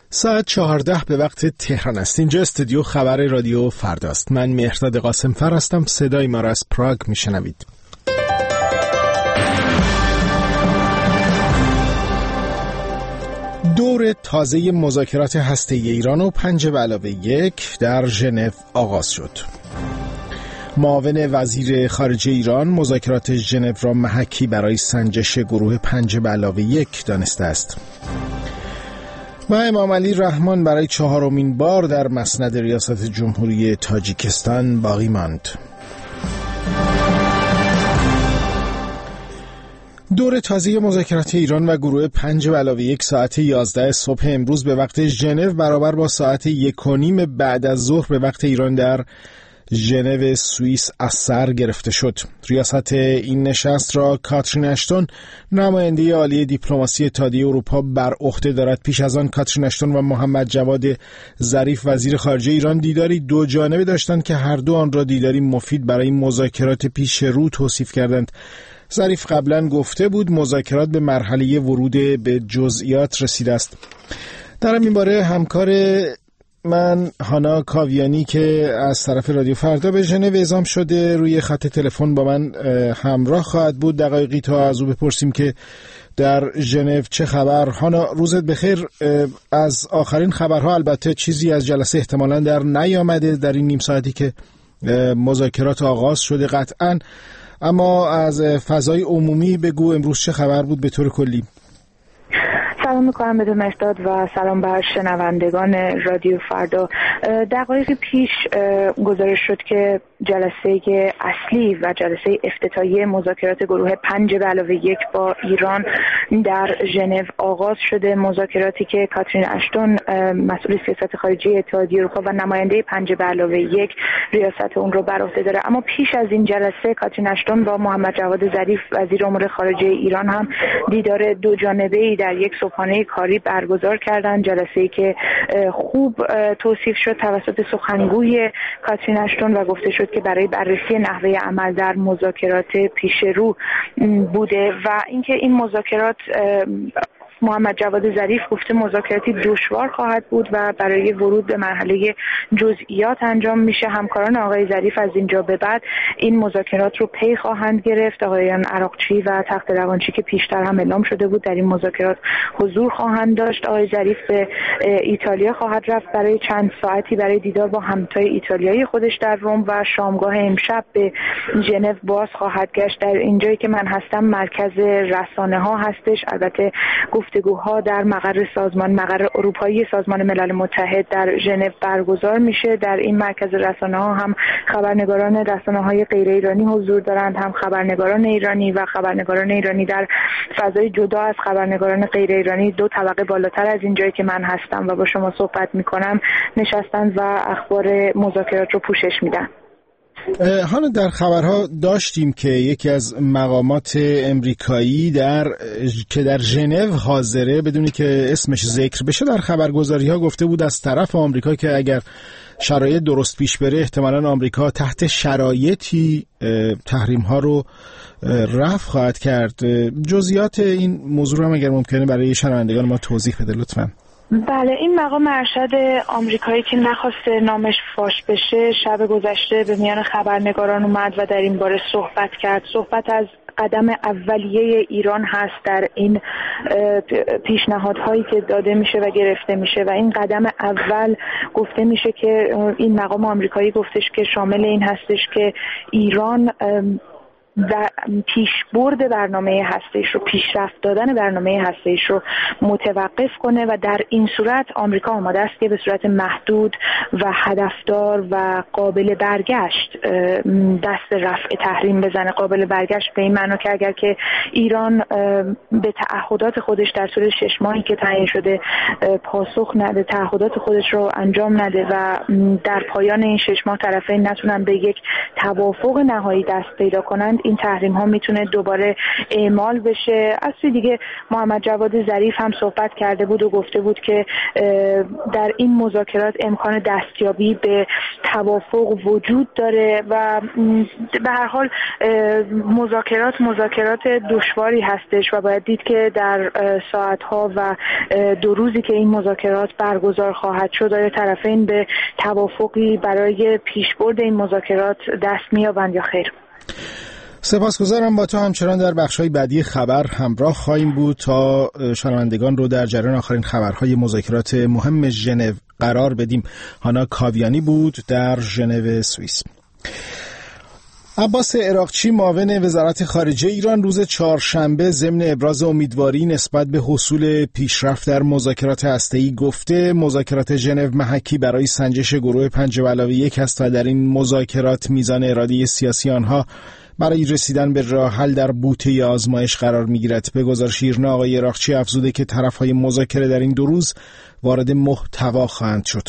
ساعت 14 به وقت تهران است. اینجا استودیو خبر رادیو فرداست. من مهرداد قاسمفر هستم. صدای ما را از پراگ میشنوید. دور تازه مذاکرات هسته‌ای ایران و 5+1 در ژنو آغاز شد. معاون وزیر خارجه ایران مذاکرات ژنو را محکی برای سنجش گروه 5+1 دانسته است. و امام علی رحمان برای 4مین بار در مسند ریاست جمهوری تاجیکستان باقی ماند. دور تازه مذاکرات ایران و گروه 5+1 ساعت 11 صبح امروز به وقت ژنو برابر با ساعت 1:30 بعد از ظهر به وقت ایران در ژنو سوئیس از سر گرفته شد. ریاست این نشست را کاترین اشتون نماینده عالی دیپلماسی اتحادیه اروپا بر عهده دارد. پیش از آن کاترین اشتون و محمد جواد ظریف وزیر خارجه ایران دیداری دو جانبه داشتند که هر دو آن را دیداری مفید برای مذاکرات پیش رو توصیف کردند. ظریف قبلا گفته بود مذاکرات به مرحله ورود به جزئیات رسیده است. در این باره همکار من هانا کاویانی که از طرف رادیو فردا به ژنو اعزام شده روی خط تلفن با من همراه خواهد بود. دقایقی تا از او بپرسیم که در ژنو چه خبر. هانا روزت بخیر. از آخرین خبرها البته چیزی از جلسه احتمالاً در نیامده در این نیم ساعتی که مذاکرات آغاز شده قطعاً، اما از فضای عمومی بگو امروز چه خبر بود به طور کلی. سلام میکنم به مهرداد و سلام بر شنوندگان رادیو فردا. دقایقی پیش گزارش شد که جلسه اصلی و جلسه افتتاحیه مذاکرات گروه 5+1 با ایران در ژنو آغاز شده. مذاکراتی که کاترین اشتون مسئول سیاست خارجی اتحادیه اروپا و نماینده 5+1 ریاست اون رو بر عهده داره. اما پیش از این جلسه کاترین اشتون با محمد جواد ظریف وزیر امور خارجه ایران هم دیدار دو جانبه‌ای در یک صبحانه کاری برگزار کردند. جلسه‌ای که خوب توصیف شد توسط سخنگوی کاترین اشتون و گفته شد که برای بررسی نحوه عمل در مذاکرات پیش رو بوده و اینکه این مذاکرات محمد جواد ظریف گفته مذاکراتی دشوار خواهد بود و برای ورود به مرحله جزئیات انجام میشه. همکاران آقای ظریف از اینجا به بعد این مذاکرات رو پی خواهند گرفت. آقایان عراقچی و تخت روانچی که پیشتر هم اعلام شده بود در این مذاکرات حضور خواهند داشت. آقای ظریف به ایتالیا خواهد رفت برای چند ساعتی برای دیدار با همتای ایتالیایی خودش در روم و شامگاه امشب به ژنو باز خواهد گشت. در اینجایی که من هستم مرکز رسانه ها هستش. البته گفتگوها در مقر اروپایی سازمان ملل متحد در ژنو برگزار میشه. در این مرکز رسانه ها هم خبرنگاران رسانه های غیر ایرانی حضور دارند، هم خبرنگاران ایرانی و خبرنگاران ایرانی در فضای جدا از خبرنگاران غیر ایرانی دو طبقه بالاتر از اینجایی که من هستم و با شما صحبت میکنم نشستن و اخبار مذاکرات رو پوشش میدن. حالا در خبرها داشتیم که یکی از مقامات امریکایی که در ژنو حاضره بدونی که اسمش ذکر بشه در خبرگزاری ها گفته بود از طرف آمریکا که اگر شرایط درست پیش بره احتمالاً آمریکا تحت شرایطی تحریم ها رو رفع خواهد کرد. جزئیات این موضوع هم اگر ممکنه برای شنوندگان ما توضیح بده لطفاً. بله، این مقام ارشد آمریکایی که نخواسته نامش فاش بشه شب گذشته به میان خبرنگاران اومد و در این باره صحبت کرد. صحبت از قدم اولیه ایران هست در این پیشنهادهایی که داده میشه و گرفته میشه و این قدم اول گفته میشه که این مقام آمریکایی گفتش که شامل این هستش که ایران و پیشبرد برنامه هسته‌ایش رو، پیشرفت دادن برنامه هسته‌ایش رو متوقف کنه و در این صورت آمریکا آماده است که به صورت محدود و هدفدار و قابل برگشت دست رفع تحریم بزنه. قابل برگشت به این معنی که اگر که ایران به تعهدات خودش در طول 6 ماهی که تعیین شده پاسخ نده، تعهدات خودش رو انجام نده و در پایان این 6 ماه طرفین نتونن به یک توافق نهایی دست پیدا کنند، این تحریم ها میتونه دوباره اعمال بشه. از سوی دیگه محمد جواد ظریف هم صحبت کرده بود و گفته بود که در این مذاکرات امکان دستیابی به توافق وجود داره و به هر حال مذاکرات دشواری هستش و باید دید که در ساعتها و 2 روزی که این مذاکرات برگزار خواهد شد آیا طرفین به توافقی برای پیشبرد این مذاکرات دست می‌یابند یا خیر. سپاسگزارم. با تو همچنان در بخش‌های بعدی خبر همراه خواهیم بود تا شنوندگان رو در جریان آخرین خبرهای مذاکرات مهم ژنو قرار بدیم. هانا کاویانی بود در ژنو سوئیس. عباس عراقچی معاون وزارت خارجه ایران روز چهارشنبه ضمن ابراز امیدواری نسبت به حصول پیشرفت در مذاکرات هسته‌ای گفته مذاکرات ژنو محکی برای سنجش گروه 5+1 است و در این مذاکرات میزان اراده سیاسی آنها برای رسیدن به راه حل در بوته آزمایش قرار می‌گیرد. به گزارش ایرنا آقای عراقچی افزوده که طرف‌های مذاکره در این 2 روز وارد محتوا خواهند شد.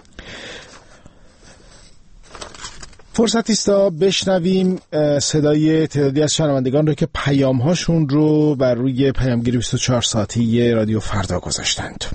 فرصتی است تا بشنویم صدای تعدادی از شنوندگان رو که پیام‌هاشون رو بر روی پیامگیر 24 ساعتی رادیو فردا گذاشتند.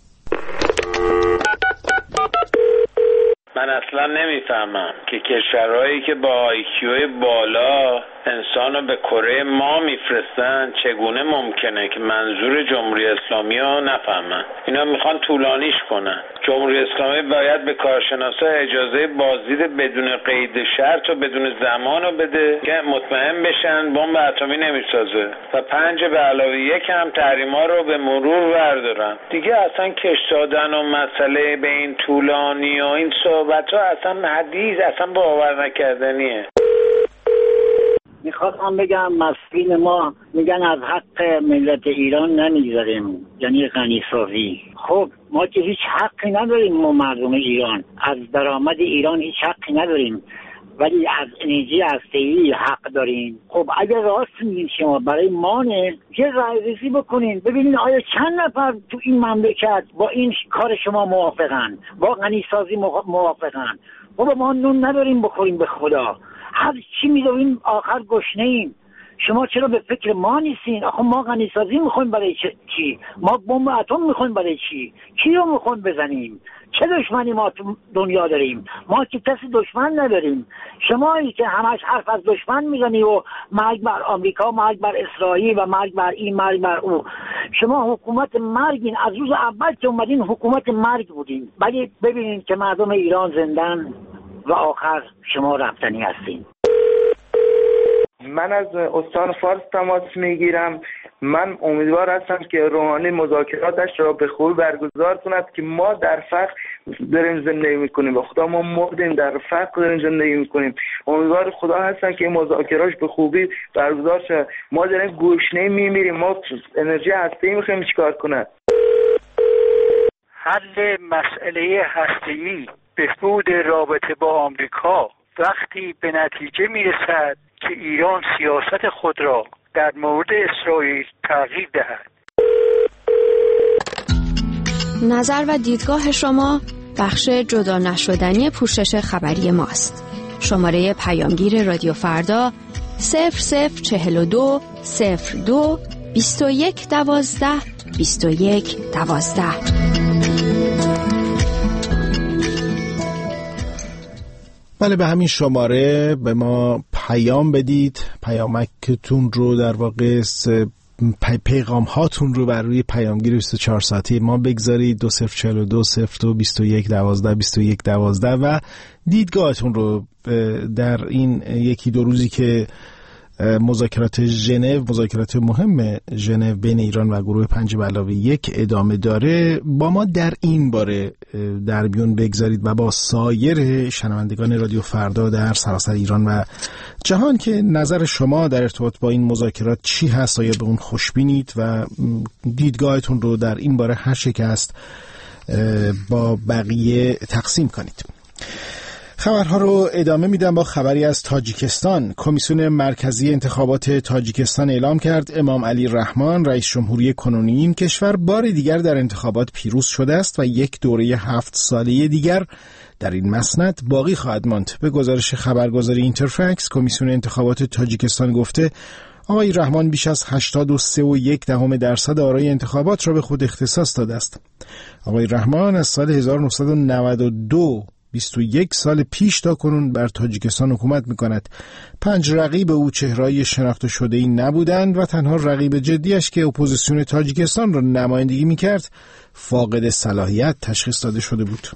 من اصلا نمیفهمم که کشورهایی که با IQ بالا انسانو به کره ما میفرستن چگونه ممکنه که منظور جمهوری اسلامی رو نفهمن. اینا میخوان طولانیش کنن. جمهوری اسلامی باید به کارشناسا اجازه بازدید بدون قید شرط و بدون زمان رو بده که مطمئن بشن بمب اتمی نمیسازه و 5+1 هم تحریما رو به مرور بردارن. دیگه اصلا کش دادن و مسئله به این طولانی و این صحبت ها اصلا حدیث اصلا باور نکردنیه. میخواستم بگم مسئولین ما میگن از حق ملت ایران نمیگذاریم، یعنی غنیسازی. خب ما که هیچ حقی نداریم، ما مردم ایران از درآمد ایران هیچ حقی نداریم، ولی از انرژی هسته‌ای حق داریم. خب اگر راست میگین شما برای مانه یه رایزی بکنین ببینین آیا چند نفر تو این مملکت با این کار شما موافقن، با غنیسازی موافقن. خب ما نون نداریم بخوریم به خدا، هر چی می‌دویم آخر گشنه‌ایم. شما چرا به فکر ما نیستین؟ آخه ما غنیسازی میخوایم برای چی؟ ما بمب اتم میخوایم برای چی؟ کی رو میخوایم بزنیم؟ چه دشمنی ما تو دنیا داریم؟ ما که کسی دشمن نداریم. شمایی که همش حرف از دشمن میزنی و مرگ بر آمریکا، مرگ بر اسرائیل و مرگ بر این، مرگ بر او. شما حکومت مرگین، از روز اول که اومدین حکومت مرگ بودین. ولی ببینین که مردم ایران زندن و آخر شما رفتنی هستین. من از استان فارس تماس میگیرم. من امیدوار هستم که روحانی مذاکراتش را به خوبی برگزار کند که ما در فقر داریم زندگی میکنیم و خدا ما مردیم در فقر داریم زندگی میکنیم. امیدوار خدا هستم که مذاکراتش به خوبی برگزار شه. ما داریم گوشنه میمیریم، ما انرژی هسته‌ای میخوایم چیکار کنه؟ حل مسئله هسته‌ای، بهبود رابطه با آمریکا وقتی به نتیجه میرسد که ایران سیاست خود را در مورد اسرائیل تغییر دهد. نظر و دیدگاه شما بخش جدا نشدنی پوشش خبری ماست. شماره پیامگیر رادیو فردا 0042 02 21 12 21 12. بله، به همین شماره به ما پیام بدید. پیامکتون رو در واقع پیغام هاتون رو بر روی پیامگیر 24 ساعتی ما بگذارید. 2042 02 21 12 21 12 و دیدگاهتون رو در این 1-2 روزی که مذاکرات ژنو، مذاکرات مهم ژنو بین ایران و گروه 5+1 ادامه داره، با ما در این باره در میون بگذارید و با سایر شنوندگان رادیو فردا در سراسر ایران و جهان که نظر شما در ارتباط با این مذاکرات چی هست، آیا به اون خوشبینید و دیدگاهتون رو در این باره هر چه که هست با بقیه تقسیم کنید. خبرها رو ادامه میدم با خبری از تاجیکستان. کمیسیون مرکزی انتخابات تاجیکستان اعلام کرد امام علی رحمان رئیس جمهوری کنونی این کشور بار دیگر در انتخابات پیروز شده است و یک دوره 7 ساله دیگر در این مسند باقی خواهد ماند. به گزارش خبرگزاری اینترفکس، کمیسیون انتخابات تاجیکستان گفته آقای رحمان بیش از 83.1% آرای انتخابات را به خود اختصاص داده است. آقای رحمان از سال 1992 21 سال پیش تا کنون بر تاجیکستان حکومت می‌کند. 5 رقیب او چهره‌ای شناخته شده‌ای نبودند و تنها رقیب جدیش که اپوزیسیون تاجیکستان را نمایندگی می‌کرد فاقد صلاحیت تشخیص داده شده بود.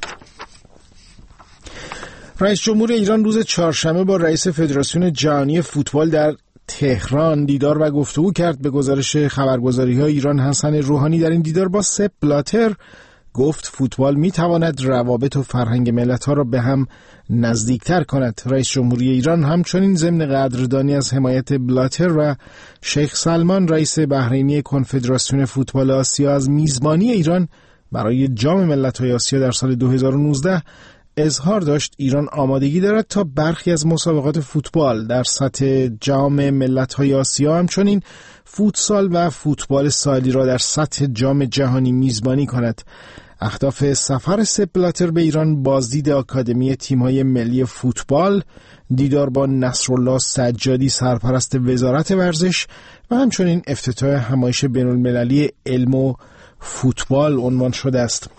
رئیس جمهور ایران روز چهارشنبه با رئیس فدراسیون جهانی فوتبال در تهران دیدار و گفتگو کرد. به گزارش خبرگزاری‌های ایران، حسن روحانی در این دیدار با سپ بلاتر گفت فوتبال میتواند روابط و فرهنگ ملت‌ها را به هم نزدیکتر کند. رئیس جمهوری ایران همچنین ضمن قدردانی از حمایت بلاتر و شیخ سلمان رئیس بحرینی کنفدراسیون فوتبال آسیا از میزبانی ایران برای جام ملت‌های آسیا در سال 2019 اظهار داشت ایران آمادگی دارد تا برخی از مسابقات فوتبال در سطح جام ملت‌های آسیا همچنین فوتسال و فوتبال ساحلی را در سطح جام جهانی میزبانی کند. اهداف سفر سپ بلاتر به ایران بازدید آکادمی تیم‌های ملی فوتبال، دیدار با نصرالله سجادی سرپرست وزارت ورزش و همچنین افتتاح همایش بین‌المللی علم و فوتبال عنوان شده است.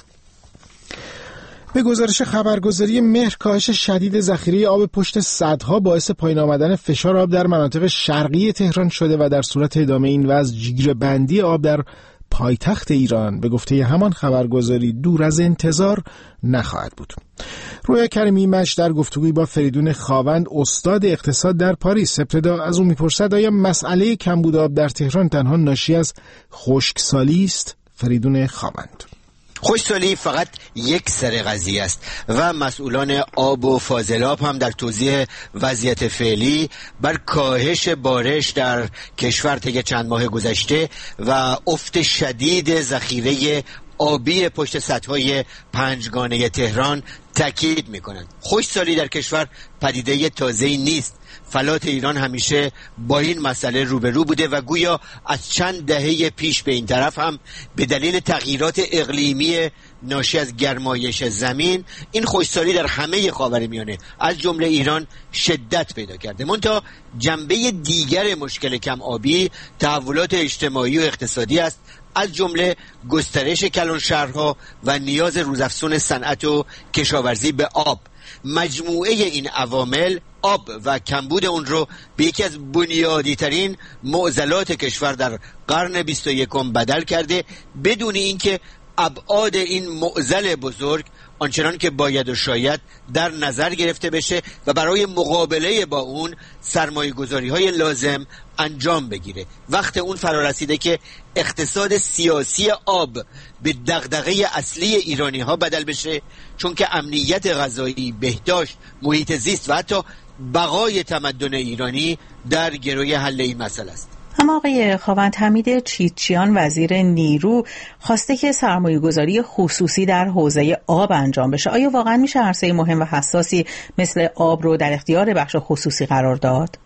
به گزارش خبرگزاری مهر، کاهش شدید ذخیره آب پشت سدها باعث پایین آمدن فشار آب در مناطق شرقی تهران شده و در صورت ادامه این وضع جیره‌بندی آب در پایتخت ایران به گفته همان خبرگزاری دور از انتظار نخواهد بود. رویا کریمی مش در گفتگوی با فریدون خاوند استاد اقتصاد در پاریس ابتدا از او میپرسد آیا مسئله کمبود آب در تهران تنها ناشی از خشکسالی است؟ فریدون خاوند: خشکسالی فقط یک سر قضیه است و مسئولان آب و فاضلاب هم در توضیح وضعیت فعلی بر کاهش بارش در کشور طی چند ماه گذشته و افت شدید ذخیره آبی پشت سدهای پنجگانه تهران تاکید می‌کنند. خشکسالی در کشور پدیده تازه‌ای نیست. فلات ایران همیشه با این مسئله روبرو بوده و گویا از چند دهه پیش به این طرف هم به دلیل تغییرات اقلیمی ناشی از گرمایش زمین این خشکسالی در همه خاورمیانه از جمله ایران شدت پیدا کرده. منتها جنبه دیگر مشکل کم آبی تحولات اجتماعی و اقتصادی است، از جمله گسترش کلانشهرها و نیاز روزافزون صنعت و کشاورزی به آب. مجموعه این عوامل آب و کمبود اون رو به یکی از بنیادی ترین معضلات کشور در قرن 21 بدل کرده بدون اینکه ابعاد این معضل بزرگ آنچنان که باید و شاید در نظر گرفته بشه و برای مقابله با اون سرمایه‌گذاری‌های لازم انجام بگیره. وقت اون فرا رسیده که اقتصاد سیاسی آب به دغدغه اصلی ایرانی‌ها بدل بشه، چون که امنیت غذایی، بهداشت، محیط زیست و حتی بقای تمدن ایرانی در گروی حل این مسئله است. اما آقای خاوند، حمید چیتچیان وزیر نیرو خواسته که سرمایه‌گذاری خصوصی در حوزه آب انجام بشه. آیا واقعا میشه عرصه مهم و حساسی مثل آب رو در اختیار بخش خصوصی قرار داد؟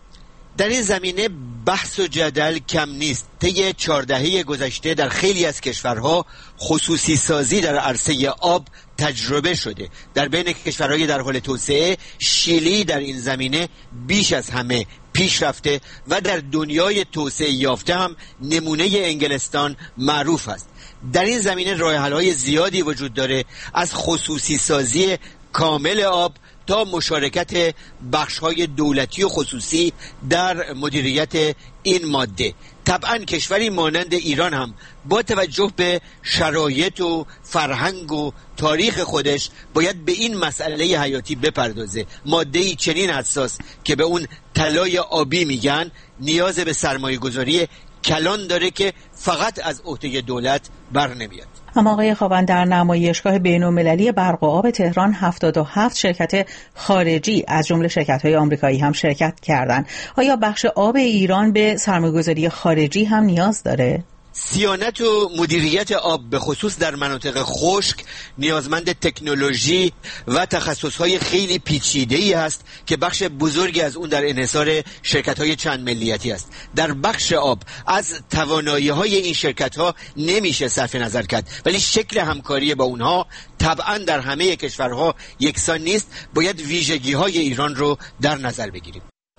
در این زمینه بحث و جدل کم نیست. طی 4 دهه گذشته در خیلی از کشورها خصوصی سازی در عرصه آب تجربه شده. در بین کشورهای در حال توسعه شیلی در این زمینه بیش از همه پیش رفته و در دنیای توسعه یافته هم نمونه انگلستان معروف است. در این زمینه راه حل‌های زیادی وجود داره، از خصوصی سازی کامل آب تا مشارکت بخش‌های دولتی و خصوصی در مدیریت این ماده. طبعا کشوری مانند ایران هم با توجه به شرایط و فرهنگ و تاریخ خودش باید به این مسئله حیاتی بپردازه. ماده‌ای چنین حساس که به اون طلای آبی میگن نیاز به سرمایه‌گذاری کلان داره که فقط از عهده دولت بر نمیاد. اما آقای خاوند، در نمایشگاه بین‌المللی برق و آب تهران 77 شرکت خارجی از جمله شرکت‌های آمریکایی هم شرکت کردند. آیا بخش آب ایران به سرمایه‌گذاری خارجی هم نیاز داره؟ صیانت و مدیریت آب به خصوص در مناطق خشک نیازمند تکنولوژی و تخصصهای خیلی پیچیده‌ای است که بخش بزرگی از اون در انحصار شرکت‌های چند ملیتی است. در بخش آب از توانایی‌های این شرکت‌ها نمیشه صرف نظر کرد، ولی شکل همکاری با اونها طبعاً در همه کشورها یکسان نیست. باید ویژگی‌های ایران رو در نظر بگیریم.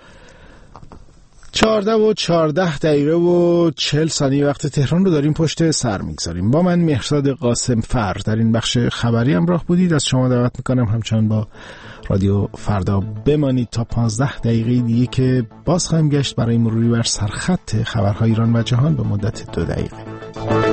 14:14 وقت تهران رو داریم پشت سر میگذاریم. با من مهرزاد قاسم فر در این بخش خبری همراه بودید. از شما دعوت میکنم همچنان با رادیو فردا بمانید تا 15 دقیقه دیگه که باز خواهیم گشت برای مروری بر سرخط خبرهای ایران و جهان به مدت 2 دقیقه.